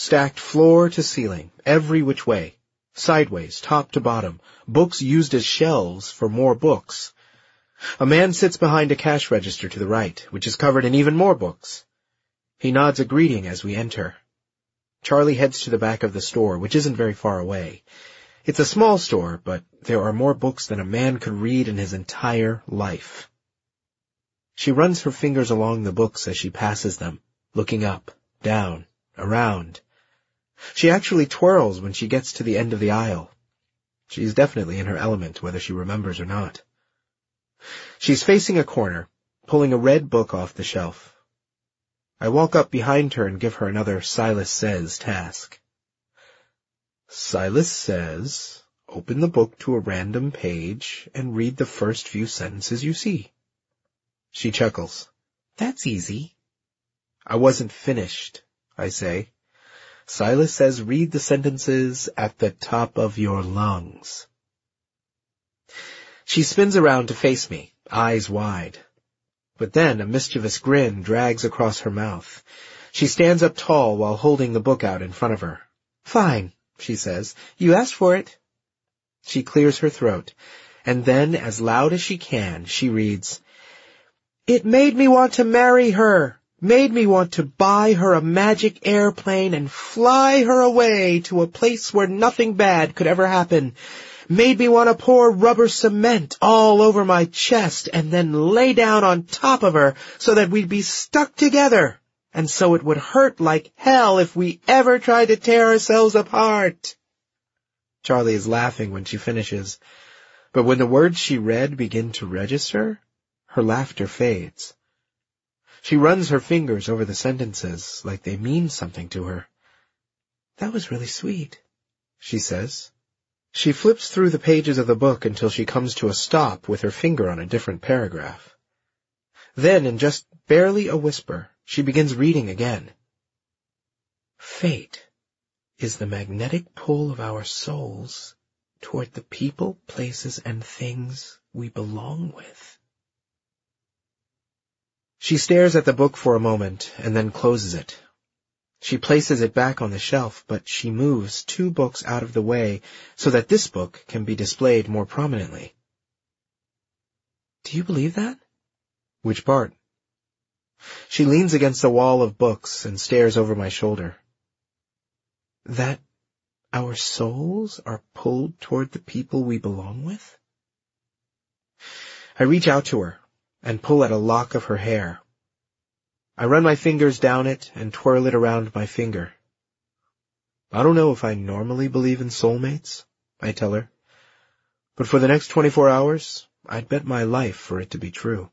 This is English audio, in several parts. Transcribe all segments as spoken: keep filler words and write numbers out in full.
stacked floor to ceiling, every which way, sideways, top to bottom, books used as shelves for more books. A man sits behind a cash register to the right, which is covered in even more books. He nods a greeting as we enter. Charlie heads to the back of the store, which isn't very far away. It's a small store, but there are more books than a man could read in his entire life. She runs her fingers along the books as she passes them, looking up, down, around. She actually twirls when she gets to the end of the aisle. She's definitely in her element, whether she remembers or not. She's facing a corner, pulling a red book off the shelf. I walk up behind her and give her another Silas Says task. Silas says, open the book to a random page and read the first few sentences you see. She chuckles. That's easy. I wasn't finished, I say. Silas says read the sentences at the top of your lungs. She spins around to face me, eyes wide. But then a mischievous grin drags across her mouth. She stands up tall while holding the book out in front of her. Fine, she says. You asked for it. She clears her throat, and then, as loud as she can, she reads, It made me want to marry her, made me want to buy her a magic airplane and fly her away to a place where nothing bad could ever happen. Made me want to pour rubber cement all over my chest and then lay down on top of her so that we'd be stuck together, and so it would hurt like hell if we ever tried to tear ourselves apart. Charlie is laughing when she finishes, but when the words she read begin to register, her laughter fades. She runs her fingers over the sentences like they mean something to her. That was really sweet, she says. She flips through the pages of the book until she comes to a stop with her finger on a different paragraph. Then, in just barely a whisper, she begins reading again. Fate is the magnetic pull of our souls toward the people, places, and things we belong with. She stares at the book for a moment and then closes it. She places it back on the shelf, but she moves two books out of the way so that this book can be displayed more prominently. Do you believe that? Which part? She leans against the wall of books and stares over my shoulder. That our souls are pulled toward the people we belong with? I reach out to her and pull at a lock of her hair. I run my fingers down it and twirl it around my finger. I don't know if I normally believe in soulmates, I tell her, but for the next twenty-four hours, I'd bet my life for it to be true.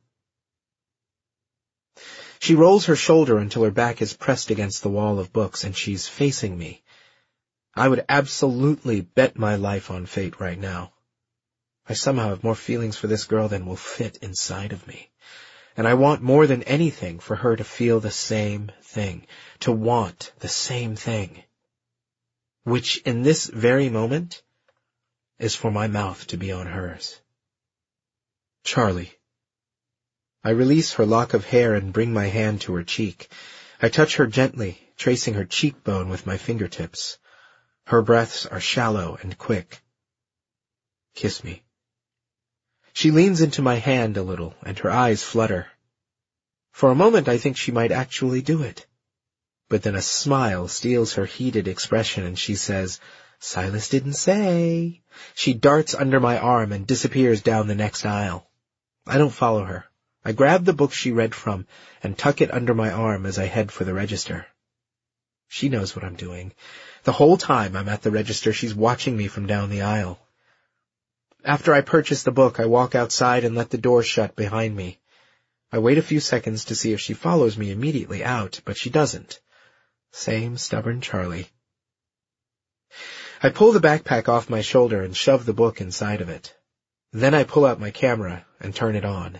She rolls her shoulder until her back is pressed against the wall of books and she's facing me. I would absolutely bet my life on fate right now. I somehow have more feelings for this girl than will fit inside of me. And I want more than anything for her to feel the same thing, to want the same thing, which in this very moment is for my mouth to be on hers. Charlie. I release her lock of hair and bring my hand to her cheek. I touch her gently, tracing her cheekbone with my fingertips. Her breaths are shallow and quick. Kiss me. She leans into my hand a little, and her eyes flutter. For a moment I think she might actually do it. But then a smile steals her heated expression, and she says, Silas didn't say. She darts under my arm and disappears down the next aisle. I don't follow her. I grab the book she read from and tuck it under my arm as I head for the register. She knows what I'm doing. The whole time I'm at the register, she's watching me from down the aisle. After I purchase the book, I walk outside and let the door shut behind me. I wait a few seconds to see if she follows me immediately out, but she doesn't. Same stubborn Charlie. I pull the backpack off my shoulder and shove the book inside of it. Then I pull out my camera and turn it on.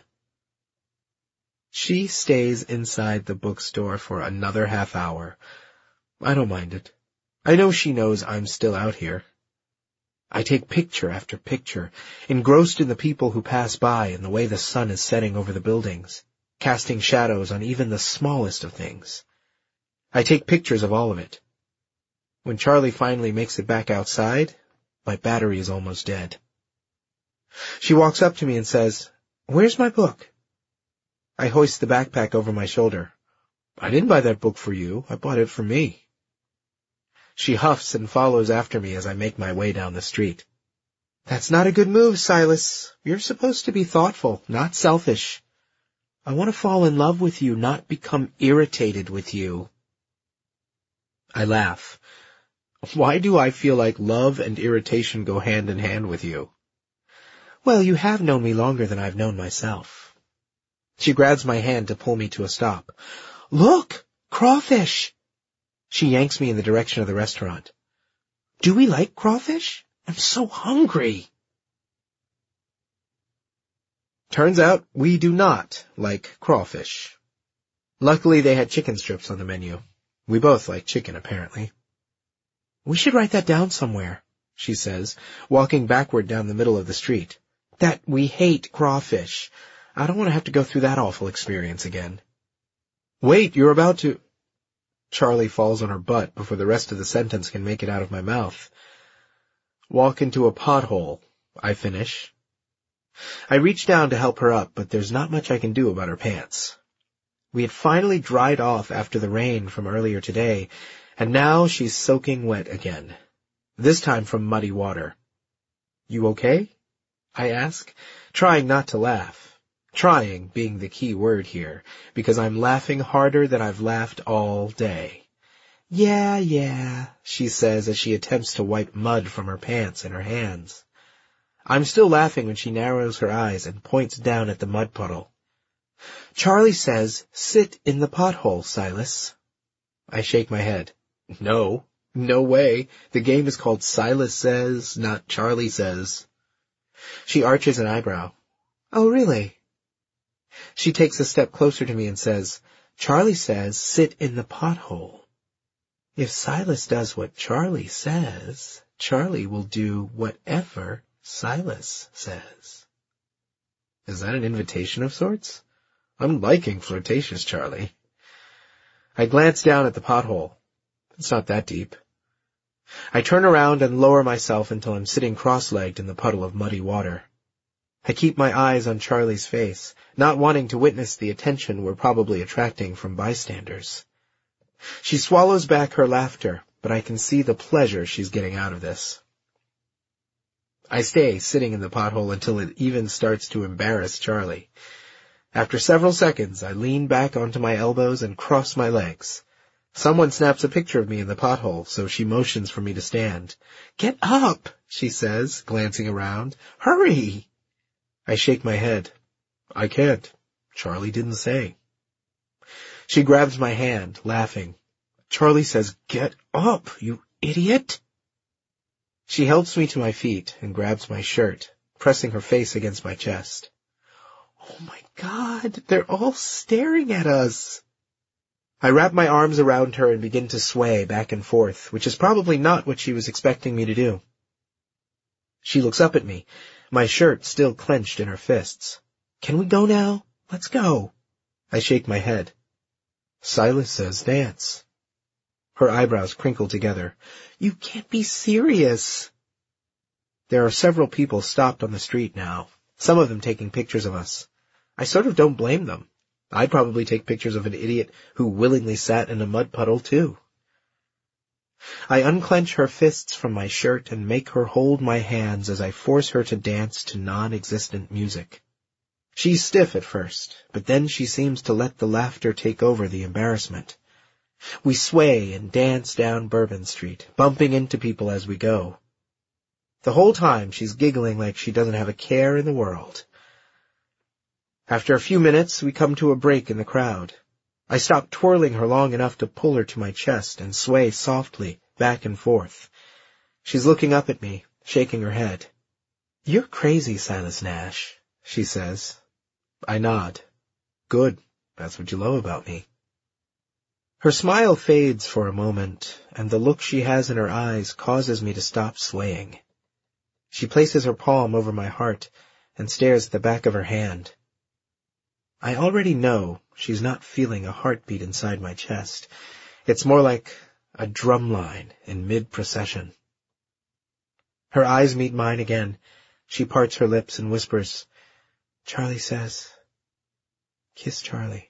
She stays inside the bookstore for another half hour. I don't mind it. I know she knows I'm still out here. I take picture after picture, engrossed in the people who pass by and the way the sun is setting over the buildings, casting shadows on even the smallest of things. I take pictures of all of it. When Charlie finally makes it back outside, my battery is almost dead. She walks up to me and says, "Where's my book?" I hoist the backpack over my shoulder. "I didn't buy that book for you. I bought it for me." She huffs and follows after me as I make my way down the street. "That's not a good move, Silas. You're supposed to be thoughtful, not selfish. I want to fall in love with you, not become irritated with you." I laugh. Why do I feel like love and irritation go hand in hand with you? Well, you have known me longer than I've known myself. She grabs my hand to pull me to a stop. "Look! Crawfish!" She yanks me in the direction of the restaurant. "Do we like crawfish? I'm so hungry." Turns out we do not like crawfish. Luckily, they had chicken strips on the menu. We both like chicken, apparently. "We should write that down somewhere," she says, walking backward down the middle of the street. "That we hate crawfish. I don't want to have to go through that awful experience again." "Wait, you're about to—" Charlie falls on her butt before the rest of the sentence can make it out of my mouth. "Walk into a pothole," I finish. I reach down to help her up, but there's not much I can do about her pants. We had finally dried off after the rain from earlier today, and now she's soaking wet again, this time from muddy water. "You okay?" I ask, trying not to laugh. Trying being the key word here, because I'm laughing harder than I've laughed all day. "Yeah, yeah," she says as she attempts to wipe mud from her pants and her hands. I'm still laughing when she narrows her eyes and points down at the mud puddle. "Charlie says, sit in the pothole, Silas." I shake my head. No, no way. The game is called Silas Says, not Charlie Says. She arches an eyebrow. "Oh, really?" She takes a step closer to me and says, "Charlie says, sit in the pothole. If Silas does what Charlie says, Charlie will do whatever Silas says." Is that an invitation of sorts? I'm liking flirtatious Charlie. I glance down at the pothole. It's not that deep. I turn around and lower myself until I'm sitting cross-legged in the puddle of muddy water. I keep my eyes on Charlie's face, not wanting to witness the attention we're probably attracting from bystanders. She swallows back her laughter, but I can see the pleasure she's getting out of this. I stay sitting in the pothole until it even starts to embarrass Charlie. After several seconds, I lean back onto my elbows and cross my legs. Someone snaps a picture of me in the pothole, so she motions for me to stand. "Get up," she says, glancing around. "Hurry!" I shake my head. I can't. Charlie didn't say. She grabs my hand, laughing. "Charlie says, get up, you idiot." She helps me to my feet and grabs my shirt, pressing her face against my chest. Oh my God, they're all staring at us. I wrap my arms around her and begin to sway back and forth, which is probably not what she was expecting me to do. She looks up at me, my shirt still clenched in her fists. "Can we go now? Let's go." I shake my head. "Silas says dance." Her eyebrows crinkle together. "You can't be serious." There are several people stopped on the street now, some of them taking pictures of us. I sort of don't blame them. I'd probably take pictures of an idiot who willingly sat in a mud puddle, too. I unclench her fists from my shirt and make her hold my hands as I force her to dance to non-existent music. She's stiff at first, but then she seems to let the laughter take over the embarrassment. We sway and dance down Bourbon Street, bumping into people as we go. The whole time she's giggling like she doesn't have a care in the world. After a few minutes, we come to a break in the crowd. I stop twirling her long enough to pull her to my chest and sway softly back and forth. She's looking up at me, shaking her head. "You're crazy, Silas Nash," she says. I nod. Good. That's what you love about me. Her smile fades for a moment, and the look she has in her eyes causes me to stop swaying. She places her palm over my heart and stares at the back of her hand. I already know she's not feeling a heartbeat inside my chest. It's more like a drumline in mid-procession. Her eyes meet mine again. She parts her lips and whispers, "Charlie says, kiss Charlie."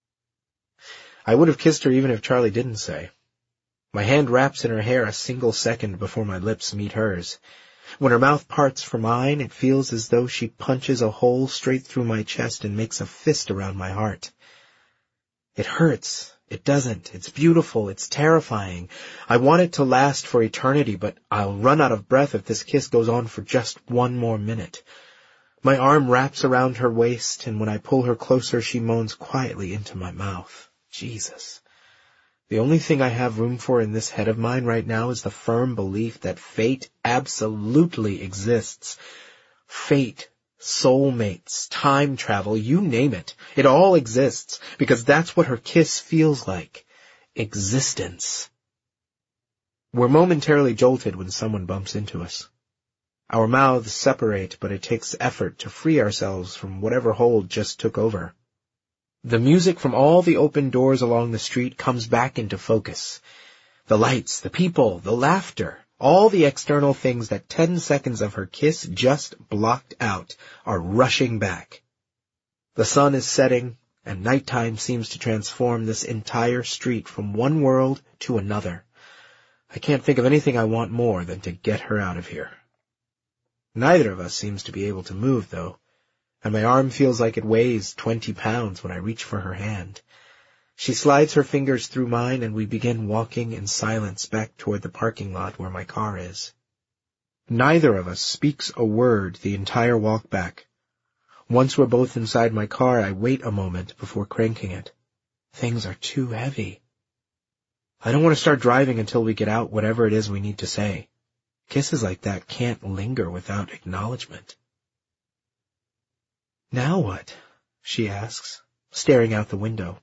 I would have kissed her even if Charlie didn't say. My hand wraps in her hair a single second before my lips meet hers. When her mouth parts for mine, it feels as though she punches a hole straight through my chest and makes a fist around my heart. It hurts. It doesn't. It's beautiful. It's terrifying. I want it to last for eternity, but I'll run out of breath if this kiss goes on for just one more minute. My arm wraps around her waist, and when I pull her closer, she moans quietly into my mouth. Jesus. The only thing I have room for in this head of mine right now is the firm belief that fate absolutely exists. Fate, soulmates, time travel, you name it. It all exists, because that's what her kiss feels like. Existence. We're momentarily jolted when someone bumps into us. Our mouths separate, but it takes effort to free ourselves from whatever hold just took over. The music from all the open doors along the street comes back into focus. The lights, the people, the laughter, all the external things that ten seconds of her kiss just blocked out are rushing back. The sun is setting, and nighttime seems to transform this entire street from one world to another. I can't think of anything I want more than to get her out of here. Neither of us seems to be able to move, though, and my arm feels like it weighs twenty pounds when I reach for her hand. She slides her fingers through mine, and we begin walking in silence back toward the parking lot where my car is. Neither of us speaks a word the entire walk back. Once we're both inside my car, I wait a moment before cranking it. Things are too heavy. I don't want to start driving until we get out whatever it is we need to say. Kisses like that can't linger without acknowledgement. "Now what?" she asks, staring out the window.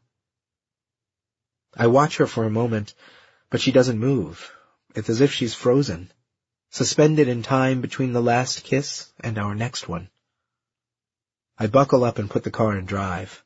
I watch her for a moment, but she doesn't move. It's as if she's frozen, suspended in time between the last kiss and our next one. I buckle up and put the car in drive.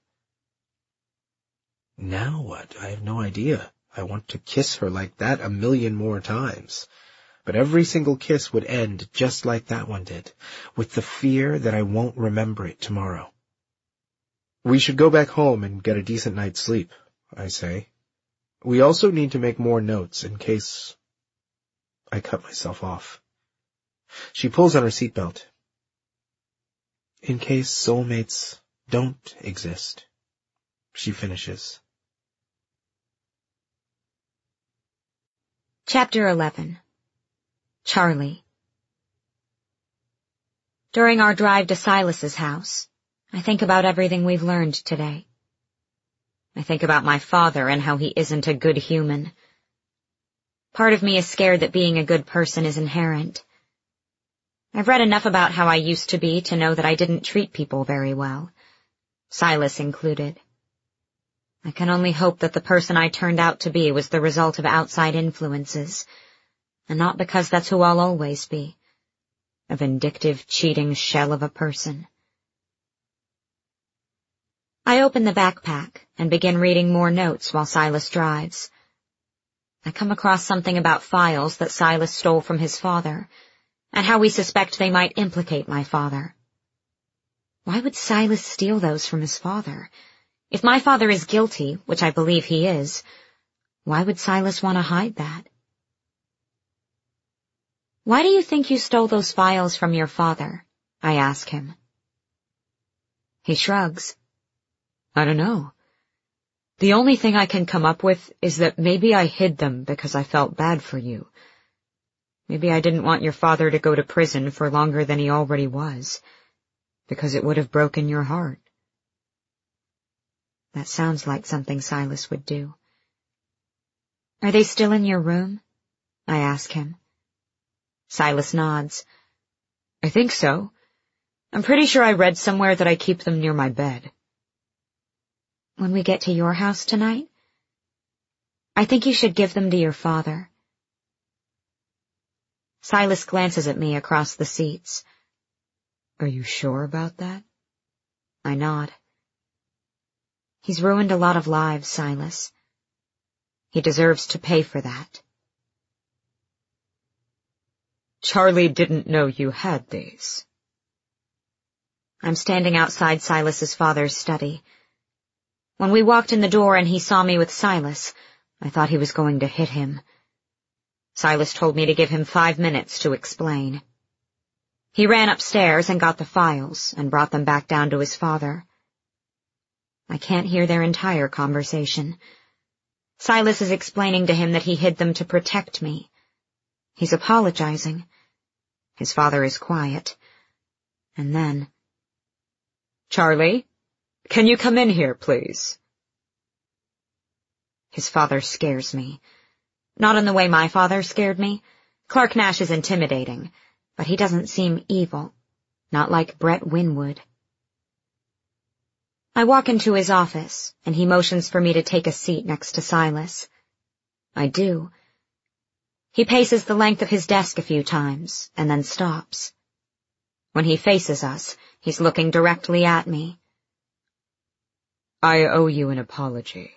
Now what? I have no idea. I want to kiss her like that a million more times. But every single kiss would end just like that one did, with the fear that I won't remember it tomorrow. "We should go back home and get a decent night's sleep," I say. "We also need to make more notes in case—" I cut myself off. She pulls on her seatbelt. "In case soulmates don't exist," she finishes. Chapter eleven. Charlie. During our drive to Silas's house, I think about everything we've learned today. I think about my father and how he isn't a good human. Part of me is scared that being a good person is inherent. I've read enough about how I used to be to know that I didn't treat people very well, Silas included. I can only hope that the person I turned out to be was the result of outside influences, and not because that's who I'll always be, a vindictive, cheating shell of a person. I open the backpack and begin reading more notes while Silas drives. I come across something about files that Silas stole from his father, and how we suspect they might implicate my father. Why would Silas steal those from his father? If my father is guilty, which I believe he is, why would Silas want to hide that? "Why do you think you stole those files from your father?" I ask him. He shrugs. "I don't know. The only thing I can come up with is that maybe I hid them because I felt bad for you. Maybe I didn't want your father to go to prison for longer than he already was, because it would have broken your heart." That sounds like something Silas would do. "Are they still in your room?" I ask him. Silas nods. "I think so. I'm pretty sure I read somewhere that I keep them near my bed." "When we get to your house tonight, I think you should give them to your father." Silas glances at me across the seats. "Are you sure about that?" I nod. "He's ruined a lot of lives, Silas. He deserves to pay for that. Charlie didn't know you had these. I'm standing outside Silas's father's study. When we walked in the door and he saw me with Silas, I thought he was going to hit him. Silas told me to give him five minutes to explain. He ran upstairs and got the files and brought them back down to his father. I can't hear their entire conversation. Silas is explaining to him that he hid them to protect me. He's apologizing. His father is quiet. And then... Charlie, can you come in here, please? His father scares me. Not in the way my father scared me. Clark Nash is intimidating, but he doesn't seem evil. Not like Brett Winwood. I walk into his office, and he motions for me to take a seat next to Silas. I do. He paces the length of his desk a few times, and then stops. When he faces us, he's looking directly at me. I owe you an apology.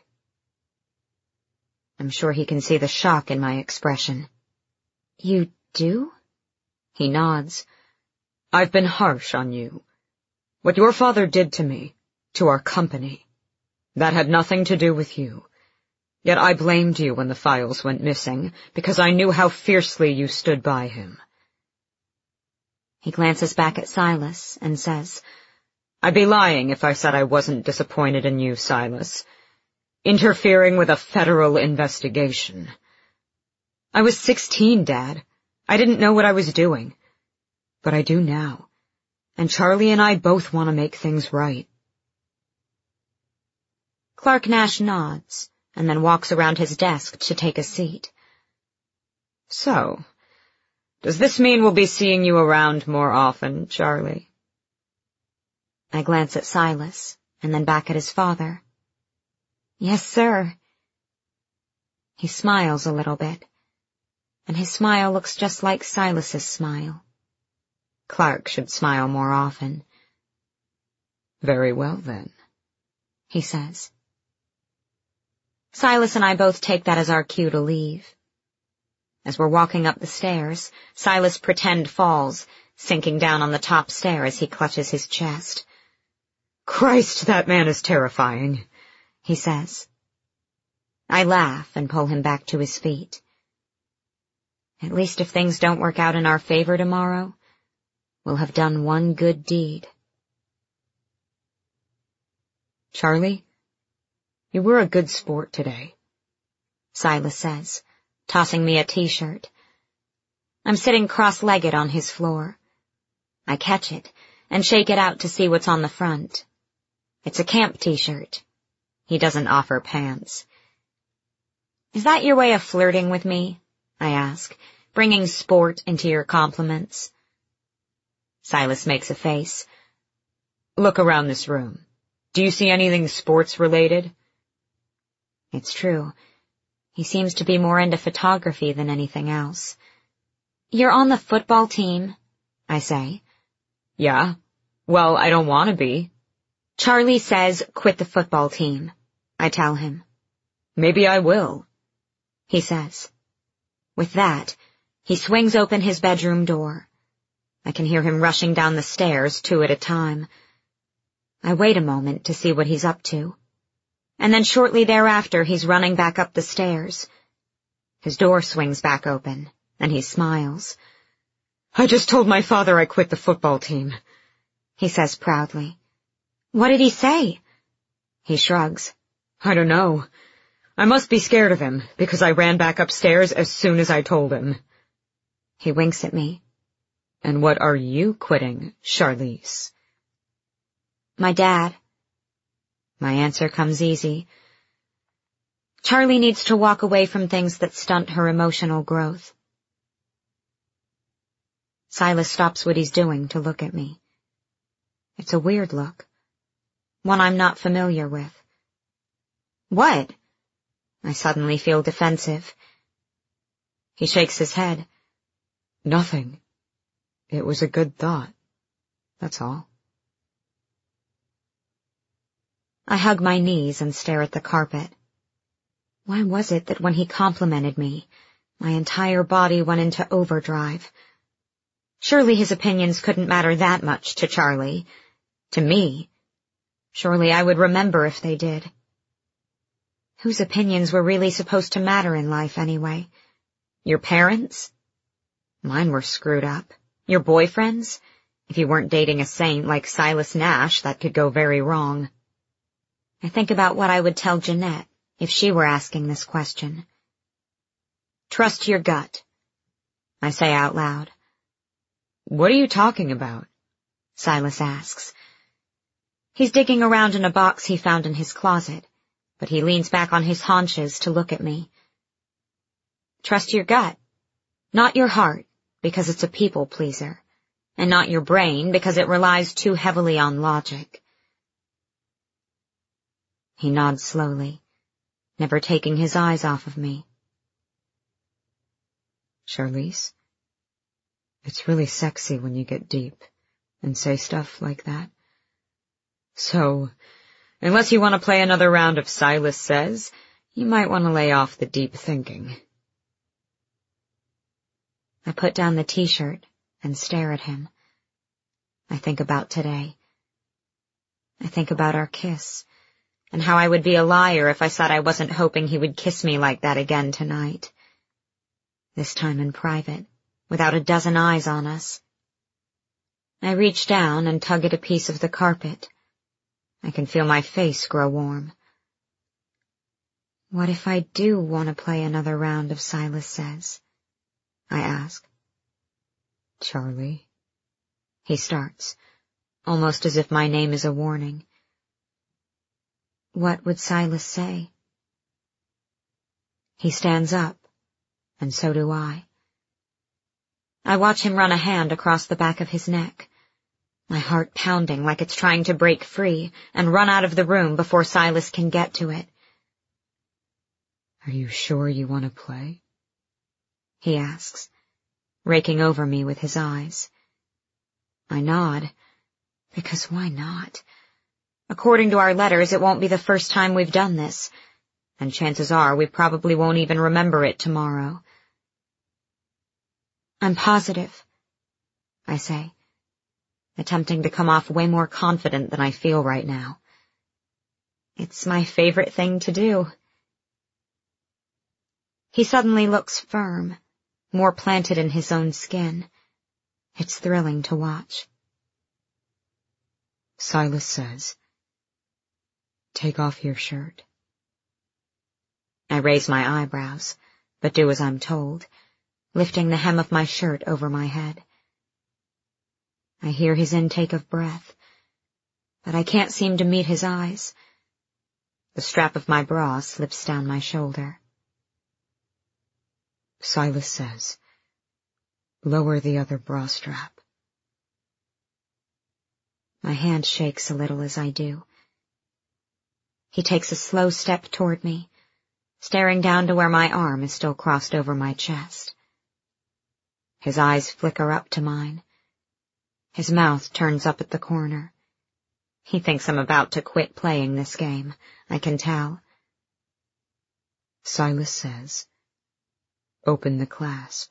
I'm sure he can see the shock in my expression. You do? He nods. I've been harsh on you. What your father did to me, to our company, that had nothing to do with you. Yet I blamed you when the files went missing, because I knew how fiercely you stood by him. He glances back at Silas and says, I'd be lying if I said I wasn't disappointed in you, Silas. Interfering with a federal investigation. I was sixteen, Dad. I didn't know what I was doing. But I do now. And Charlie and I both want to make things right. Clark Nash nods, and then walks around his desk to take a seat. So, does this mean we'll be seeing you around more often, Charlie? I glance at Silas, and then back at his father. Yes, sir. He smiles a little bit, and his smile looks just like Silas's smile. Clark should smile more often. Very well, then, he says. Silas and I both take that as our cue to leave. As we're walking up the stairs, Silas pretend falls, sinking down on the top stair as he clutches his chest. Christ, that man is terrifying, he says. I laugh and pull him back to his feet. At least if things don't work out in our favor tomorrow, we'll have done one good deed. Charlie, you were a good sport today, Silas says, tossing me a t-shirt. I'm sitting cross-legged on his floor. I catch it and shake it out to see what's on the front. It's a camp t-shirt. He doesn't offer pants. Is that your way of flirting with me? I ask, bringing sport into your compliments. Silas makes a face. Look around this room. Do you see anything sports-related? It's true. He seems to be more into photography than anything else. You're on the football team, I say. Yeah. Well, I don't want to be. Charlie says quit the football team, I tell him. Maybe I will, he says. With that, he swings open his bedroom door. I can hear him rushing down the stairs, two at a time. I wait a moment to see what he's up to. And then shortly thereafter, he's running back up the stairs. His door swings back open, and he smiles. I just told my father I quit the football team, he says proudly. What did he say? He shrugs. I don't know. I must be scared of him, because I ran back upstairs as soon as I told him. He winks at me. And what are you quitting, Charlize? My dad. My answer comes easy. Charlie needs to walk away from things that stunt her emotional growth. Silas stops what he's doing to look at me. It's a weird look. One I'm not familiar with. What? I suddenly feel defensive. He shakes his head. Nothing. It was a good thought. That's all. I hug my knees and stare at the carpet. Why was it that when he complimented me, my entire body went into overdrive? Surely his opinions couldn't matter that much to Charlie. To me. Surely I would remember if they did. Whose opinions were really supposed to matter in life anyway? Your parents? Mine were screwed up. Your boyfriends? If you weren't dating a saint like Silas Nash, that could go very wrong. I think about what I would tell Jeanette if she were asking this question. Trust your gut, I say out loud. What are you talking about? Silas asks. He's digging around in a box he found in his closet, but he leans back on his haunches to look at me. Trust your gut, not your heart, because it's a people pleaser, and not your brain because it relies too heavily on logic. He nods slowly, never taking his eyes off of me. Charlize, it's really sexy when you get deep and say stuff like that. So, unless you want to play another round of Silas Says, you might want to lay off the deep thinking. I put down the t-shirt and stare at him. I think about today. I think about our kiss, and how I would be a liar if I said I wasn't hoping he would kiss me like that again tonight. This time in private, without a dozen eyes on us. I reach down and tug at a piece of the carpet. I can feel my face grow warm. What if I do want to play another round of Silas Says? I ask. Charlie? He starts, almost as if my name is a warning. What would Silas say? He stands up, and so do I. I watch him run a hand across the back of his neck, my heart pounding like it's trying to break free and run out of the room before Silas can get to it. Are you sure you want to play? He asks, raking over me with his eyes. I nod, because why not? According to our letters, it won't be the first time we've done this, and chances are we probably won't even remember it tomorrow. I'm positive, I say, attempting to come off way more confident than I feel right now. It's my favorite thing to do. He suddenly looks firm, more planted in his own skin. It's thrilling to watch. Silas Says, take off your shirt. I raise my eyebrows, but do as I'm told, lifting the hem of my shirt over my head. I hear his intake of breath, but I can't seem to meet his eyes. The strap of my bra slips down my shoulder. Silas Says, lower the other bra strap. My hand shakes a little as I do. He takes a slow step toward me, staring down to where my arm is still crossed over my chest. His eyes flicker up to mine. His mouth turns up at the corner. He thinks I'm about to quit playing this game, I can tell. Silas Says, open the clasp.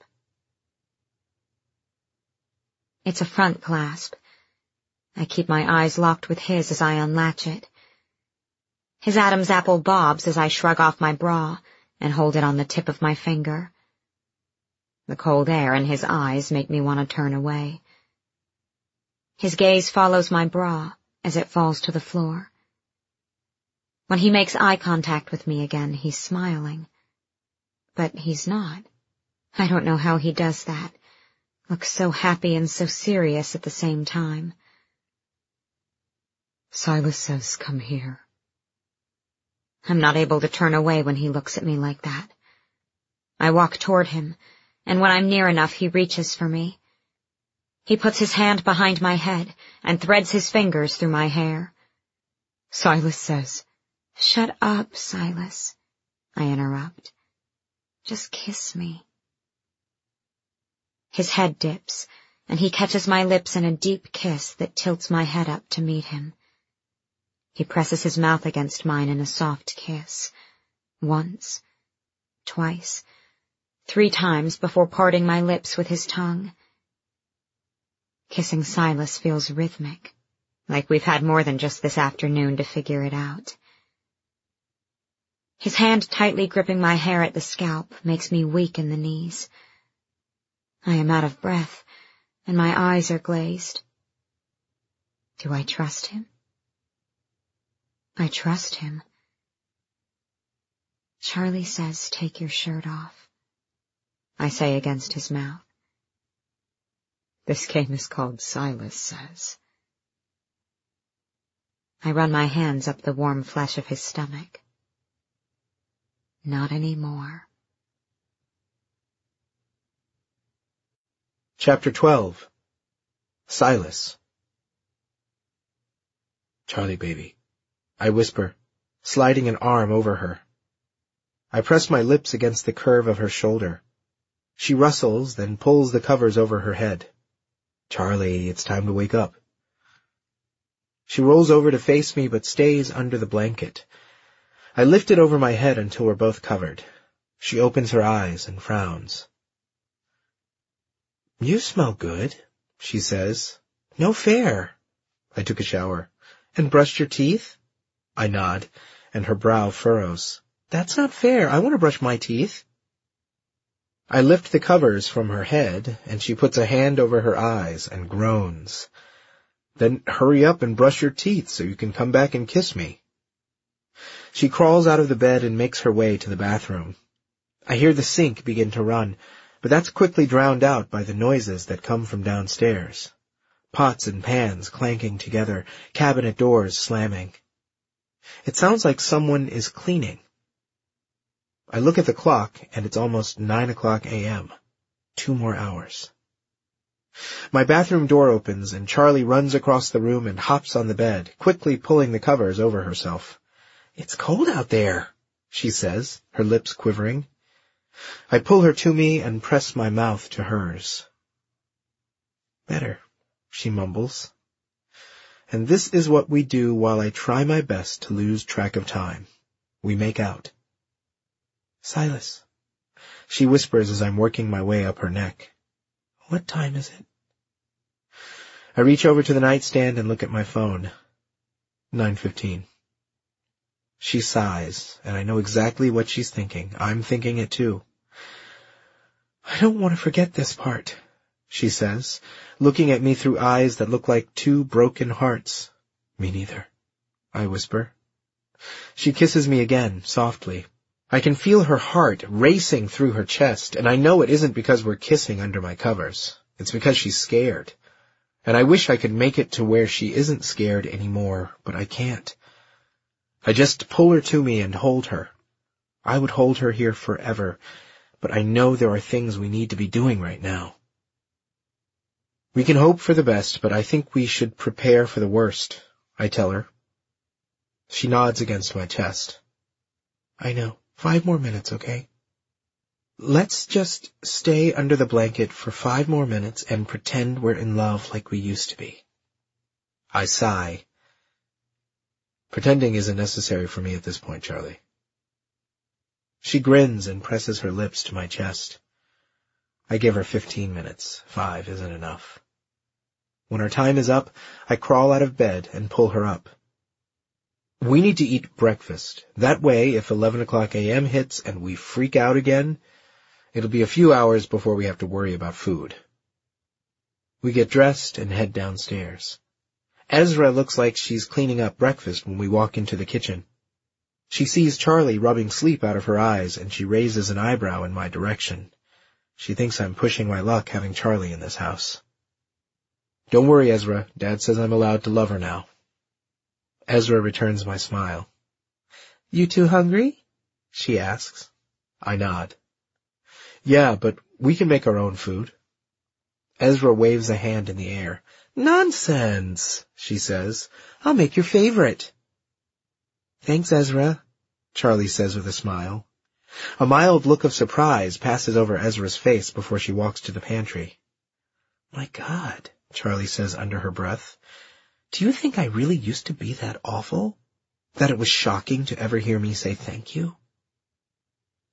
It's a front clasp. I keep my eyes locked with his as I unlatch it. His Adam's apple bobs as I shrug off my bra and hold it on the tip of my finger. The cold air in his eyes make me want to turn away. His gaze follows my bra as it falls to the floor. When he makes eye contact with me again, he's smiling. But he's not. I don't know how he does that. Looks so happy and so serious at the same time. Silas Says, come here. I'm not able to turn away when he looks at me like that. I walk toward him, and when I'm near enough, he reaches for me. He puts his hand behind my head and threads his fingers through my hair. Silas Says, shut up, Silas, I interrupt. Just kiss me. His head dips, and he catches my lips in a deep kiss that tilts my head up to meet him. He presses his mouth against mine in a soft kiss, once, twice, three times before parting my lips with his tongue. Kissing Silas feels rhythmic, like we've had more than just this afternoon to figure it out. His hand tightly gripping my hair at the scalp makes me weak in the knees. I am out of breath, and my eyes are glazed. Do I trust him? I trust him. Charlie says, take your shirt off. I say against his mouth. This game is called Silas Says. I run my hands up the warm flesh of his stomach. Not anymore. Chapter twelve. Silas. Charlie, baby, I whisper, sliding an arm over her. I press my lips against the curve of her shoulder. She rustles, then pulls the covers over her head. Charlie, it's time to wake up. She rolls over to face me, but stays under the blanket. I lift it over my head until we're both covered. She opens her eyes and frowns. You smell good, she says. No fair. I took a shower. And brushed your teeth? I nod, and her brow furrows. That's not fair. I want to brush my teeth. I lift the covers from her head, and she puts a hand over her eyes and groans. Then hurry up and brush your teeth so you can come back and kiss me. She crawls out of the bed and makes her way to the bathroom. I hear the sink begin to run, but that's quickly drowned out by the noises that come from downstairs. Pots and pans clanking together, cabinet doors slamming. It sounds like someone is cleaning. I look at the clock, and it's almost nine o'clock a m Two more hours. My bathroom door opens, and Charlie runs across the room and hops on the bed, quickly pulling the covers over herself. It's cold out there, she says, her lips quivering. I pull her to me and press my mouth to hers. Better, she mumbles. And this is what we do while I try my best to lose track of time. We make out. Silas, she whispers as I'm working my way up her neck. What time is it? I reach over to the nightstand and look at my phone. nine fifteen. She sighs, and I know exactly what she's thinking. I'm thinking it too. I don't want to forget this part, she says, looking at me through eyes that look like two broken hearts. Me neither, I whisper. She kisses me again, softly. I can feel her heart racing through her chest, and I know it isn't because we're kissing under my covers. It's because she's scared. And I wish I could make it to where she isn't scared anymore, but I can't. I just pull her to me and hold her. I would hold her here forever, but I know there are things we need to be doing right now. We can hope for the best, but I think we should prepare for the worst, I tell her. She nods against my chest. I know. Five more minutes, okay? Let's just stay under the blanket for five more minutes and pretend we're in love like we used to be. I sigh. Pretending isn't necessary for me at this point, Charlie. She grins and presses her lips to my chest. I give her fifteen minutes. Five isn't enough. When our time is up, I crawl out of bed and pull her up. We need to eat breakfast. That way, if eleven o'clock a m hits and we freak out again, it'll be a few hours before we have to worry about food. We get dressed and head downstairs. Ezra looks like she's cleaning up breakfast when we walk into the kitchen. She sees Charlie rubbing sleep out of her eyes, and she raises an eyebrow in my direction. She thinks I'm pushing my luck having Charlie in this house. Don't worry, Ezra. Dad says I'm allowed to love her now. Ezra returns my smile. You too hungry? She asks. I nod. Yeah, but we can make our own food. Ezra waves a hand in the air. Nonsense, she says. I'll make your favorite. Thanks, Ezra, Charlie says with a smile. A mild look of surprise passes over Ezra's face before she walks to the pantry. My God, Charlie says under her breath. Do you think I really used to be that awful? That it was shocking to ever hear me say thank you?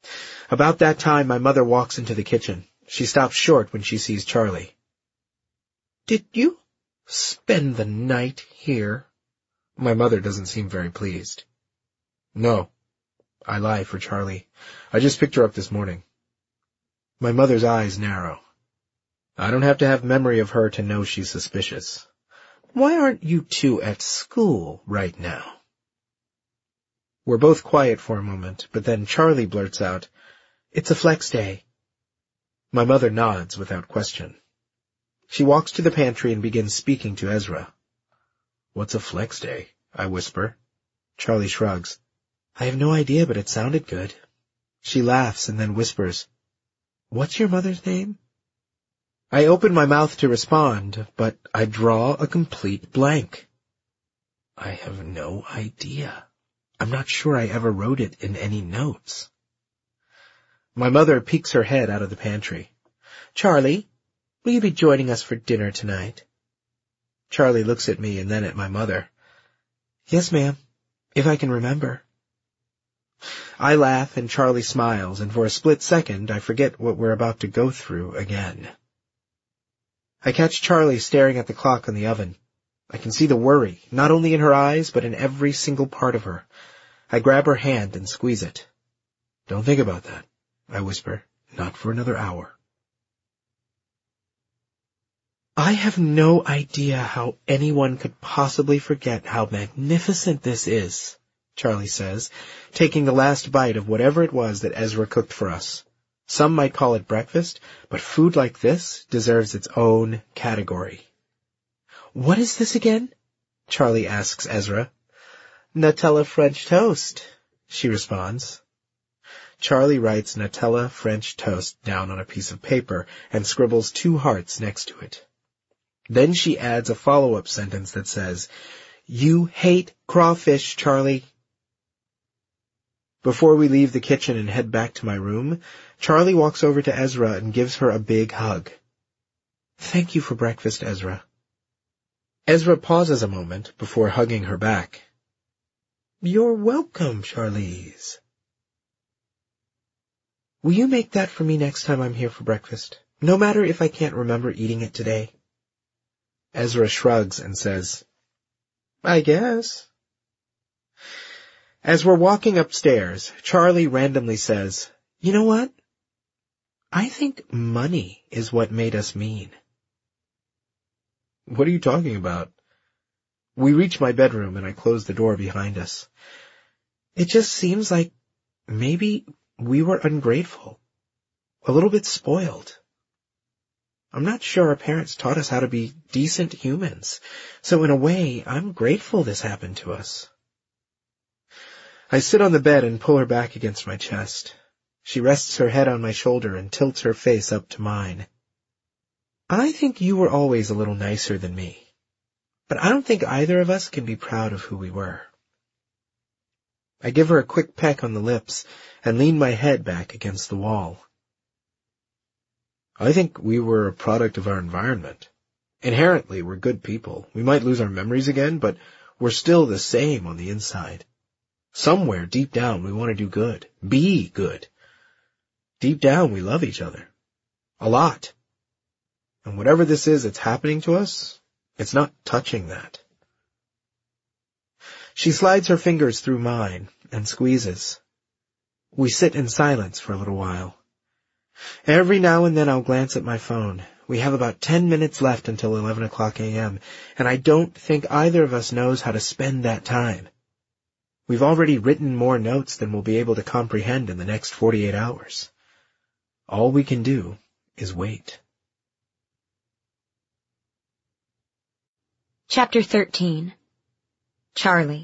About that time, my mother walks into the kitchen. She stops short when she sees Charlie. "Did you spend the night here?" My mother doesn't seem very pleased. "No," I lie for Charlie. "I just picked her up this morning." My mother's eyes narrow. I don't have to have memory of her to know she's suspicious. "Why aren't you two at school right now?" We're both quiet for a moment, but then Charlie blurts out, "It's a flex day." My mother nods without question. She walks to the pantry and begins speaking to Ezra. "What's a flex day?" I whisper. Charlie shrugs. "I have no idea, but it sounded good." She laughs and then whispers, "What's your mother's name?" I open my mouth to respond, but I draw a complete blank. I have no idea. I'm not sure I ever wrote it in any notes. My mother peeks her head out of the pantry. "Charlie, will you be joining us for dinner tonight?" Charlie looks at me and then at my mother. "Yes, ma'am, if I can remember." I laugh and Charlie smiles, and for a split second I forget what we're about to go through again. I catch Charlie staring at the clock on the oven. I can see the worry, not only in her eyes, but in every single part of her. I grab her hand and squeeze it. "Don't think about that," I whisper. "Not for another hour." I have no idea how anyone could possibly forget how magnificent this is, Charlie says, taking the last bite of whatever it was that Ezra cooked for us. Some might call it breakfast, but food like this deserves its own category. "What is this again?" Charlie asks Ezra. "Nutella French toast," she responds. Charlie writes Nutella French toast down on a piece of paper and scribbles two hearts next to it. Then she adds a follow-up sentence that says, "You hate crawfish, Charlie." Before we leave the kitchen and head back to my room, Charlie walks over to Ezra and gives her a big hug. "Thank you for breakfast, Ezra." Ezra pauses a moment before hugging her back. "You're welcome, Charlize." "Will you make that for me next time I'm here for breakfast, no matter if I can't remember eating it today?" Ezra shrugs and says, "I guess." As we're walking upstairs, Charlie randomly says, "You know what? I think money is what made us mean." "What are you talking about?" We reach my bedroom and I close the door behind us. It just seems like maybe we were ungrateful, a little bit spoiled. I'm not sure our parents taught us how to be decent humans, so in a way, I'm grateful this happened to us. I sit on the bed and pull her back against my chest. She rests her head on my shoulder and tilts her face up to mine. "I think you were always a little nicer than me, but I don't think either of us can be proud of who we were." I give her a quick peck on the lips and lean my head back against the wall. "I think we were a product of our environment. Inherently, we're good people. We might lose our memories again, but we're still the same on the inside. Somewhere deep down we want to do good, be good. Deep down we love each other. A lot. And whatever this is that's happening to us, it's not touching that." She slides her fingers through mine and squeezes. We sit in silence for a little while. Every now and then I'll glance at my phone. We have about ten minutes left until eleven o'clock a.m., and I don't think either of us knows how to spend that time. We've already written more notes than we'll be able to comprehend in the next forty-eight hours. All we can do is wait. Chapter thirteen. Charlie.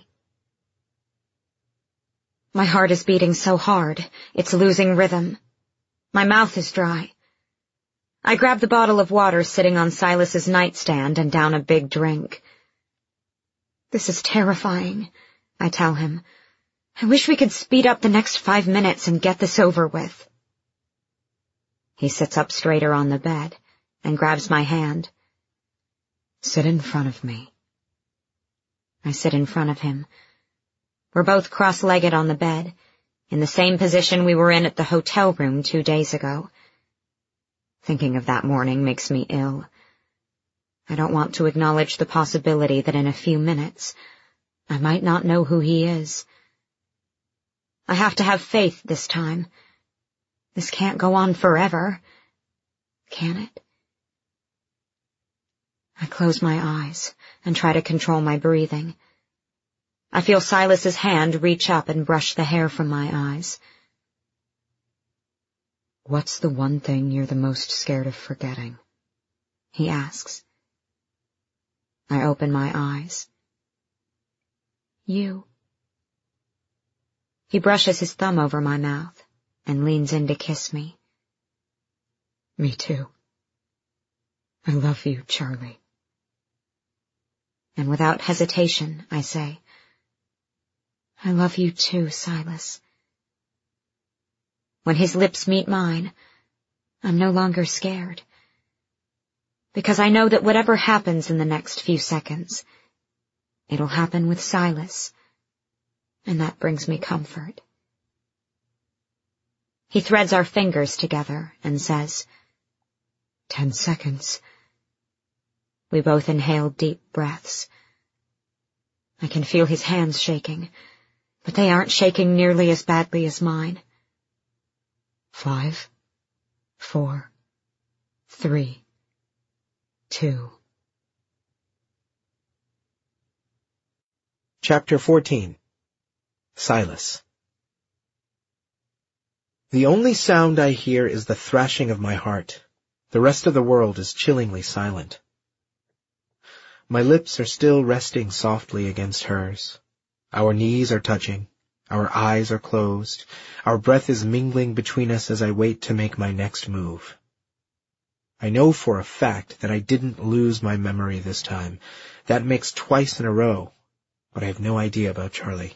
My heart is beating so hard, it's losing rhythm. My mouth is dry. I grab the bottle of water sitting on Silas's nightstand and down a big drink. "This is terrifying," I tell him. "I wish we could speed up the next five minutes and get this over with." He sits up straighter on the bed and grabs my hand. "Sit in front of me." I sit in front of him. We're both cross-legged on the bed, in the same position we were in at the hotel room two days ago. Thinking of that morning makes me ill. I don't want to acknowledge the possibility that in a few minutes I might not know who he is. I have to have faith this time. This can't go on forever, can it? I close my eyes and try to control my breathing. I feel Silas's hand reach up and brush the hair from my eyes. "What's the one thing you're the most scared of forgetting?" he asks. I open my eyes. You. He brushes his thumb over my mouth and leans in to kiss me. Me too. I love you, Charlie. And without hesitation, I say, I love you too, Silas. When his lips meet mine, I'm no longer scared, because I know that whatever happens in the next few seconds, it'll happen with Silas, and that brings me comfort. He threads our fingers together and says, Ten seconds. We both inhale deep breaths. I can feel his hands shaking, but they aren't shaking nearly as badly as mine. Five, four, three, two. Chapter fourteen. Silas. The only sound I hear is the thrashing of my heart. The rest of the world is chillingly silent. My lips are still resting softly against hers. Our knees are touching. Our eyes are closed. Our breath is mingling between us as I wait to make my next move. I know for a fact that I didn't lose my memory this time. That makes twice in a row, but I have no idea about Charlie.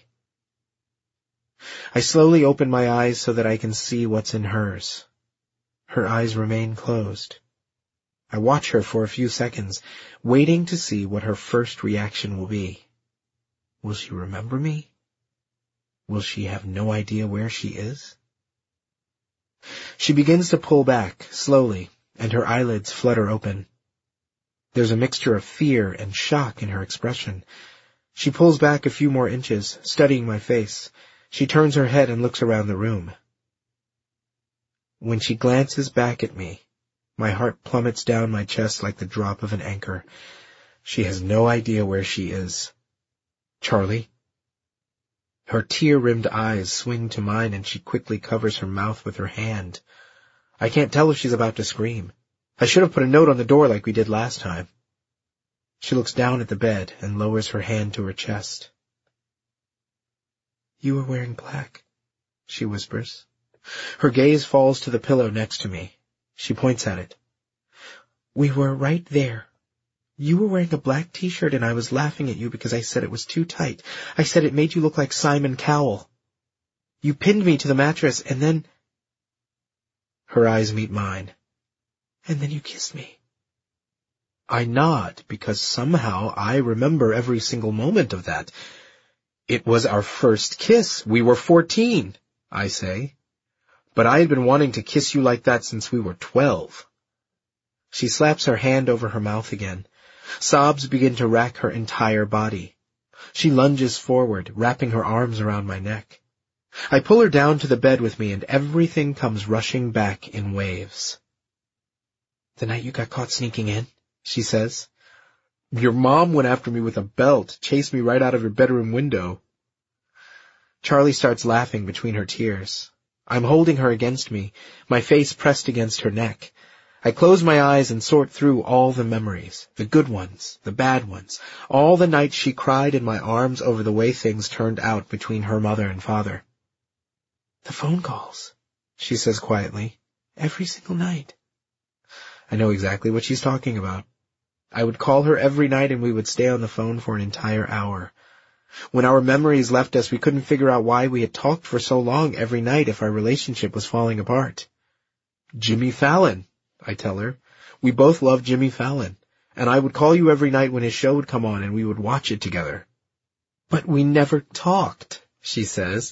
I slowly open my eyes so that I can see what's in hers. Her eyes remain closed. I watch her for a few seconds, waiting to see what her first reaction will be. Will she remember me? Will she have no idea where she is? She begins to pull back, slowly, and her eyelids flutter open. There's a mixture of fear and shock in her expression. She pulls back a few more inches, studying my face. She turns her head and looks around the room. When she glances back at me, my heart plummets down my chest like the drop of an anchor. She has no idea where she is. Charlie? Her tear-rimmed eyes swing to mine and she quickly covers her mouth with her hand. I can't tell if she's about to scream. I should have put a note on the door like we did last time. She looks down at the bed and lowers her hand to her chest. You were wearing black, she whispers. Her gaze falls to the pillow next to me. She points at it. We were right there. You were wearing a black t-shirt and I was laughing at you because I said it was too tight. I said it made you look like Simon Cowell. You pinned me to the mattress and then... Her eyes meet mine. And then you kissed me. I nod because somehow I remember every single moment of that. It was our first kiss. We were fourteen, I say. But I had been wanting to kiss you like that since we were twelve. She slaps her hand over her mouth again. Sobs begin to rack her entire body. She lunges forward, wrapping her arms around my neck. I pull her down to the bed with me, and everything comes rushing back in waves. The night you got caught sneaking in, she says. Your mom went after me with a belt, chased me right out of your bedroom window. Charlie starts laughing between her tears. I'm holding her against me, my face pressed against her neck. I close my eyes and sort through all the memories, the good ones, the bad ones, all the nights she cried in my arms over the way things turned out between her mother and father. The phone calls, she says quietly, every single night. I know exactly what she's talking about. I would call her every night and we would stay on the phone for an entire hour. When our memories left us, we couldn't figure out why we had talked for so long every night if our relationship was falling apart. Jimmy Fallon, I tell her. We both loved Jimmy Fallon, and I would call you every night when his show would come on and we would watch it together. But we never talked, she says.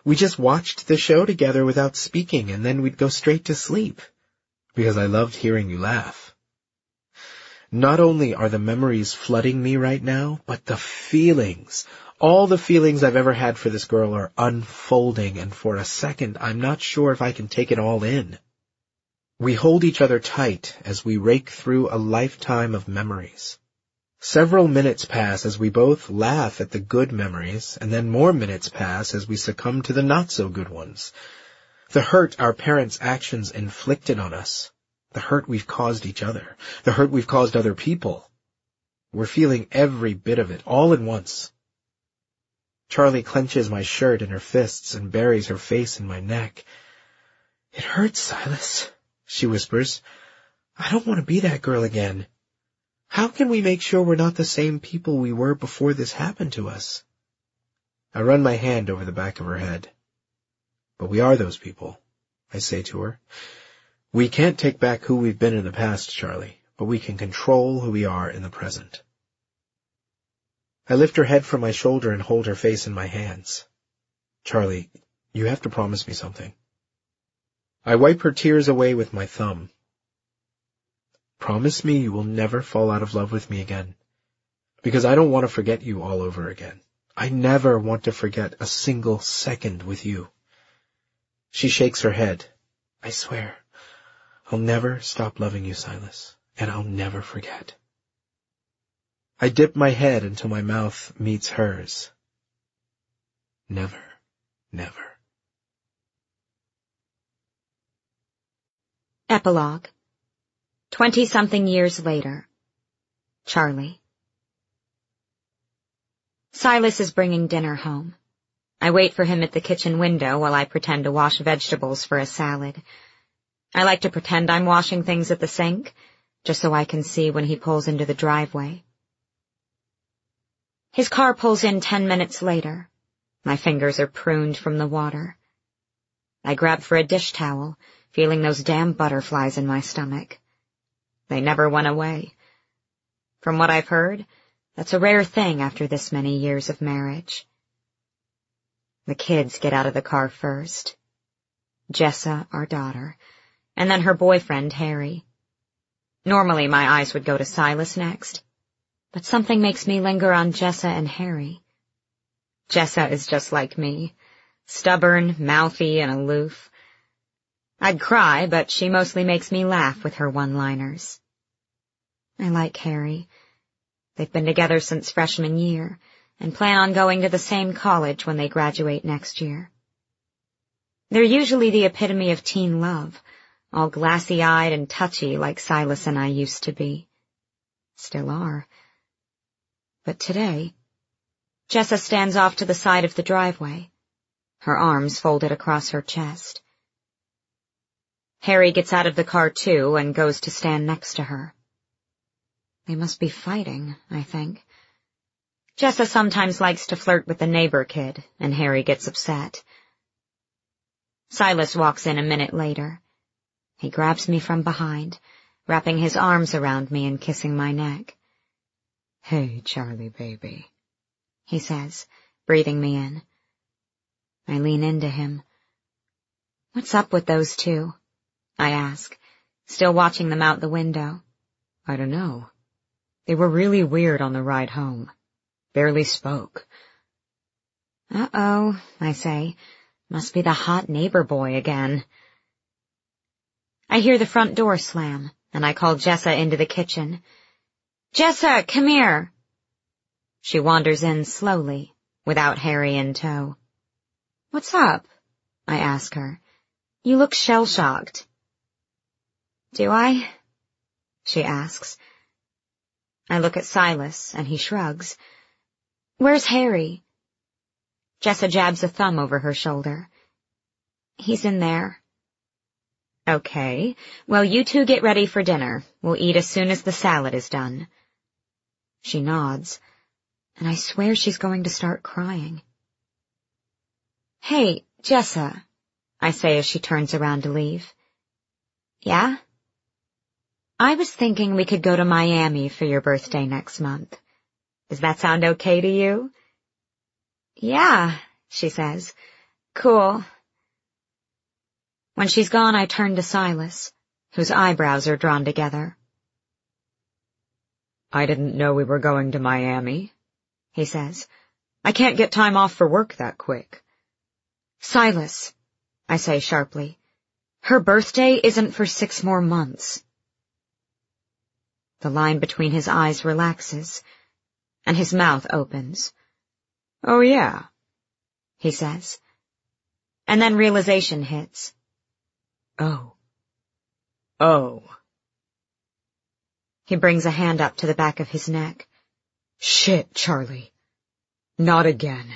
We just watched the show together without speaking, and then we'd go straight to sleep, because I loved hearing you laugh. Not only are the memories flooding me right now, but the feelings, all the feelings I've ever had for this girl are unfolding, and for a second I'm not sure if I can take it all in. We hold each other tight as we rake through a lifetime of memories. Several minutes pass as we both laugh at the good memories, and then more minutes pass as we succumb to the not-so-good ones. The hurt our parents' actions inflicted on us, the hurt we've caused each other, the hurt we've caused other people. We're feeling every bit of it, all at once. Charlie clenches my shirt in her fists and buries her face in my neck. "It hurts, Silas," she whispers. "I don't want to be that girl again. How can we make sure we're not the same people we were before this happened to us?" I run my hand over the back of her head. "But we are those people," I say to her. "We can't take back who we've been in the past, Charlie, but we can control who we are in the present." I lift her head from my shoulder and hold her face in my hands. "Charlie, you have to promise me something." I wipe her tears away with my thumb. "Promise me you will never fall out of love with me again, because I don't want to forget you all over again. I never want to forget a single second with you." She shakes her head. "I swear, I'll never stop loving you, Silas, and I'll never forget." I dip my head until my mouth meets hers. Never, never. Epilogue. Twenty-something years later. Charlie. Silas is bringing dinner home. I wait for him at the kitchen window while I pretend to wash vegetables for a salad. I like to pretend I'm washing things at the sink, just so I can see when he pulls into the driveway. His car pulls in ten minutes later. My fingers are pruned from the water. I grab for a dish towel, feeling those damn butterflies in my stomach. They never went away. From what I've heard, that's a rare thing after this many years of marriage. The kids get out of the car first. Jessa, our daughter, and then her boyfriend, Harry. Normally my eyes would go to Silas next, but something makes me linger on Jessa and Harry. Jessa is just like me, stubborn, mouthy, and aloof. I'd cry, but she mostly makes me laugh with her one-liners. I like Harry. They've been together since freshman year, and plan on going to the same college when they graduate next year. They're usually the epitome of teen love, all glassy-eyed and touchy like Silas and I used to be. Still are. But today, Jessa stands off to the side of the driveway, her arms folded across her chest. Harry gets out of the car too and goes to stand next to her. They must be fighting, I think. Jessa sometimes likes to flirt with the neighbor kid, and Harry gets upset. Silas walks in a minute later. He grabs me from behind, wrapping his arms around me and kissing my neck. "Hey, Charlie, baby," he says, breathing me in. I lean into him. "What's up with those two?" I ask, still watching them out the window. "I don't know. They were really weird on the ride home. Barely spoke." "Uh-oh," I say. "Must be the hot neighbor boy again." I hear the front door slam, and I call Jessa into the kitchen. "Jessa, come here!" She wanders in slowly, without Harry in tow. "What's up?" I ask her. "You look shell-shocked." "Do I?" she asks. I look at Silas, and he shrugs. "Where's Harry?" Jessa jabs a thumb over her shoulder. "He's in there." "Okay, well, you two get ready for dinner. We'll eat as soon as the salad is done." She nods, and I swear she's going to start crying. "Hey, Jessa," I say as she turns around to leave. "Yeah?" "I was thinking we could go to Miami for your birthday next month. Does that sound okay to you?" "Yeah," she says. Cool. When she's gone, I turn to Silas, whose eyebrows are drawn together. I didn't know we were going to Miami, he says. I can't get time off for work that quick. Silas, I say sharply, her birthday isn't for six more months. The line between his eyes relaxes, and his mouth opens. Oh yeah, he says. And then realization hits. Oh. Oh. He brings a hand up to the back of his neck. Shit, Charlie. Not again.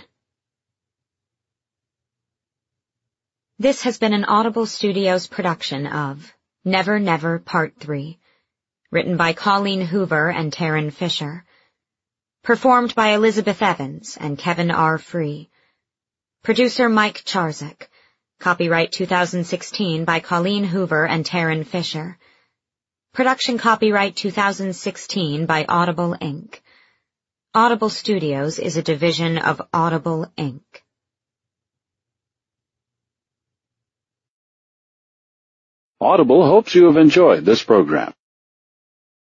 This has been an Audible Studios production of Never Never Part three, written by Colleen Hoover and Taryn Fisher, performed by Elizabeth Evans and Kevin R. Free, producer Mike Charzek, copyright two thousand sixteen by Colleen Hoover and Taryn Fisher, production copyright two thousand sixteen by Audible Incorporated. Audible Studios is a division of Audible Incorporated. Audible hopes you have enjoyed this program.